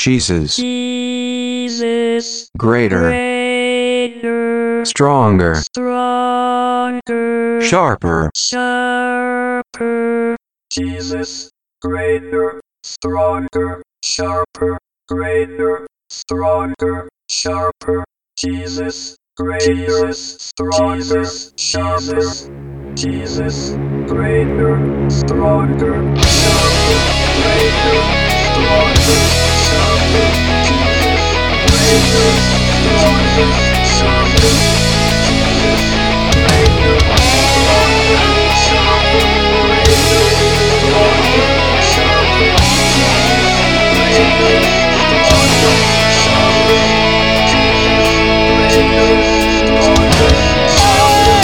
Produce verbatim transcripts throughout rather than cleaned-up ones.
Jesus, Jesus, greater, greater, stronger, stronger, sharper, sharper. Jesus, greater, stronger, sharper, greater, stronger, sharper. Jesus, greater, stronger, sharper. Jesus, greater, stronger, sharper, greater, stronger, sharper. Jesus, greater, stronger, sharper. Jesus, greater, stronger, sharper, greater, stronger, sharper. Jesus, greater, stronger, sharper. Jesus, greater, stronger, sharper.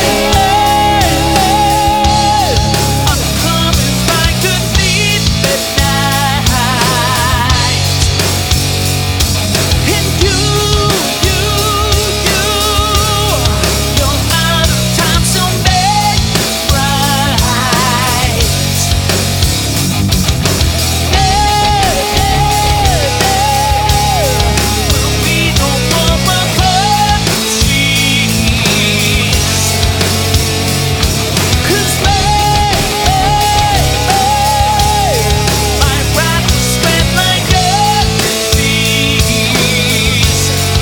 I'm coming back to sleep at night. And you, you, you, you're out of time, so make it right. Hey, hey, hey, will be no more apologies. 'Cause May, May, May, my right was spread like a disease.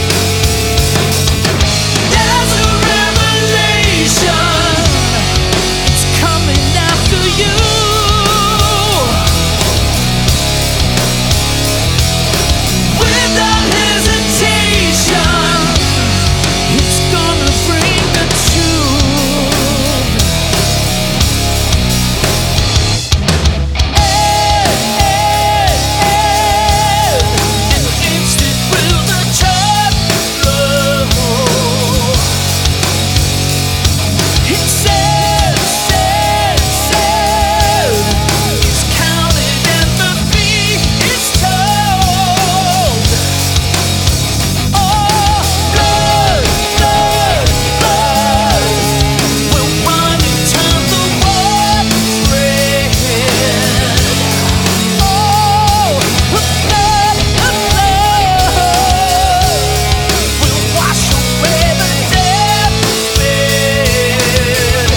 There's a revelation, it's coming after you. Without hesitation, it's gonna bring the truth. An instant will the truth flow. It says, says, says, it's counted and the fee is told. Oh, blood, blood, blood will run and turn the waters red. Oh, blood, blood will wash away the deathbed.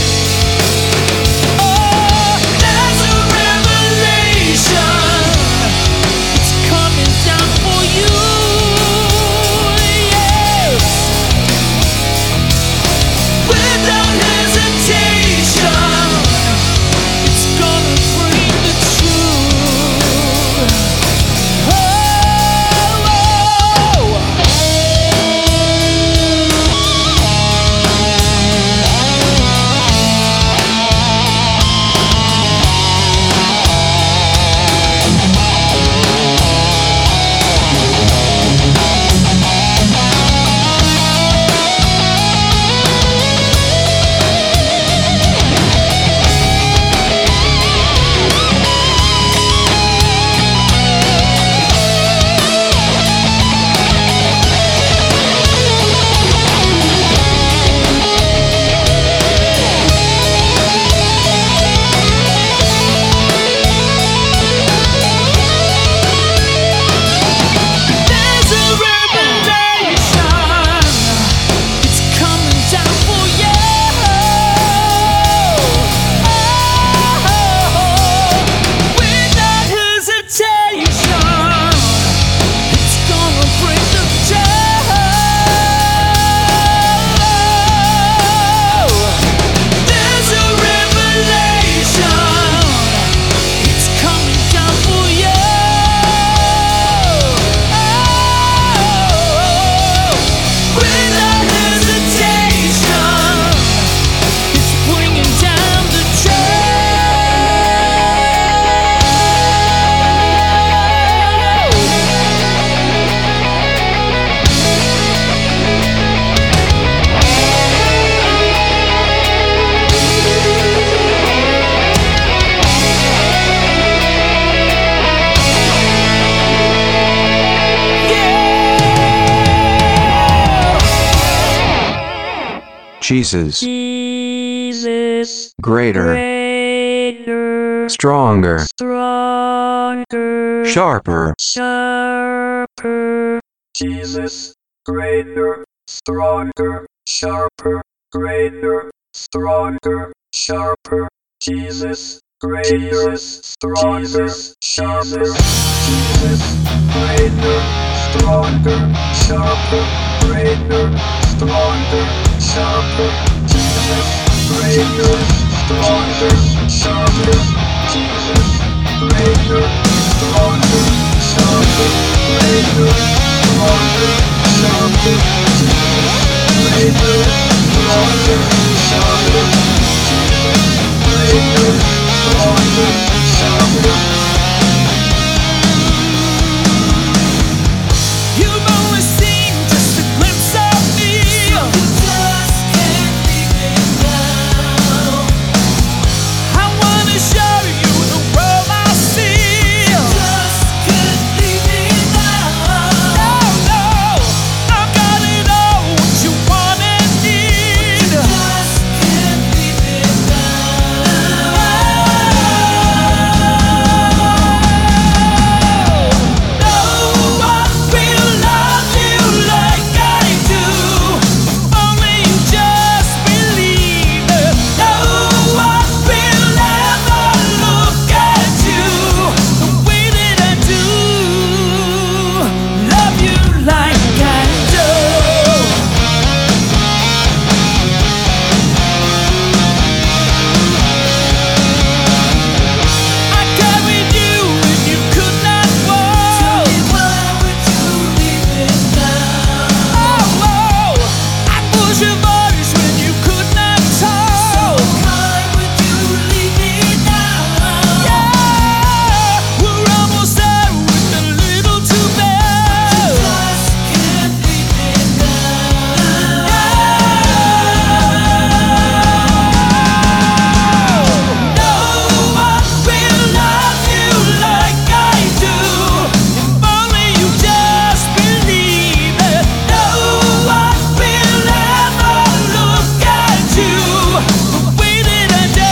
Oh, there's a revelation, it's coming down for you. Yes, without hesitation, it's gonna bring the truth. Oh, there's a revelation, it's coming down for you. Oh, without hesitation, it's gonna bring the truth. There's a revelation, it's coming down for you. Without hesitation, it's bringing down the Jesus, Jesus, greater, greater, stronger, stronger, sharper, sharper. sharper. Jesus, greater, stronger, sharper, greater, stronger, sharper. Jesus, greater, stronger, sharper. Jesus, greater, stronger, sharper, greater, stronger, sharper. Jesus, greater, stronger, sharper. Jesus, greater, stronger, sharper, greater, stronger, sharper. Jesus, greater, stronger, sharper. Jesus, greater, stronger, sharper. You've only seen just a glimpse of me. So you just can't leave me now. I wanna show you the world I see. You just can't leave me now. No, no, I've got it all, what you want and need. You just can't leave me now. No one will love you like I do. Only you just believe it. No one will ever look at you the way that I do. Love you like I do. I carried you when you could not walk. Tell me why would you leave me now? Oh, oh, I was your voice when you could not talk. So why would you leave me now? Yeah, we're almost there with a little too bad. You just can't leave me now. No one will love you like I do. If only you just believe it. No one will ever look at you the way that I do.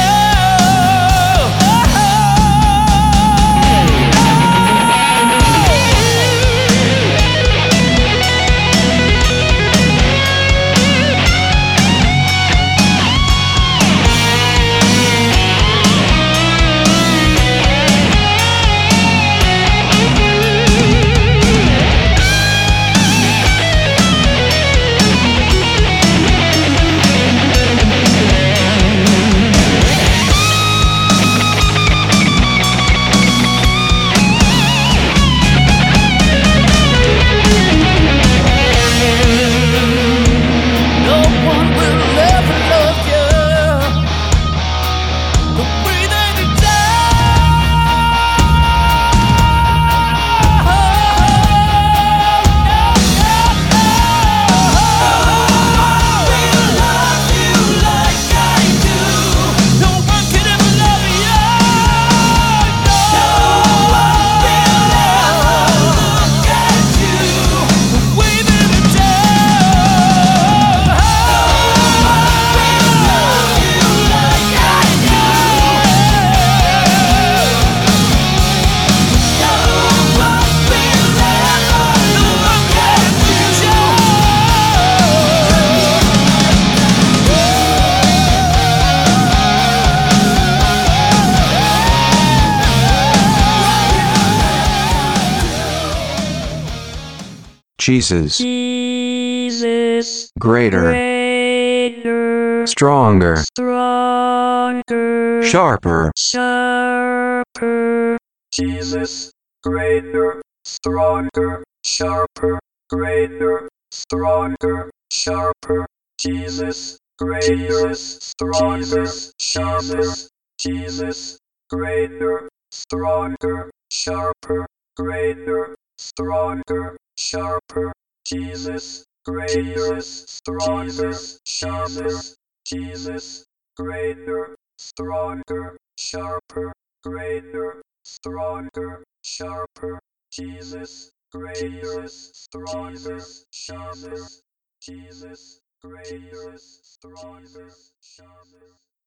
No one will ever love you the way that I do. No one can ever love you. No one will ever look at you the way that I do. Jesus, Jesus, greater, greater, stronger, stronger, sharper. sharper. Jesus, greater, stronger, sharper, greater, stronger, sharper. Jesus, greater, stronger, sharper. Jesus, greater, stronger, sharper, greater, stronger, sharper. Jesus, greater, stronger, sharper. Jesus, greater, stronger, sharper, greater, stronger, sharper. Jesus, greater, stronger, sharper. Jesus, greater, stronger, sharper.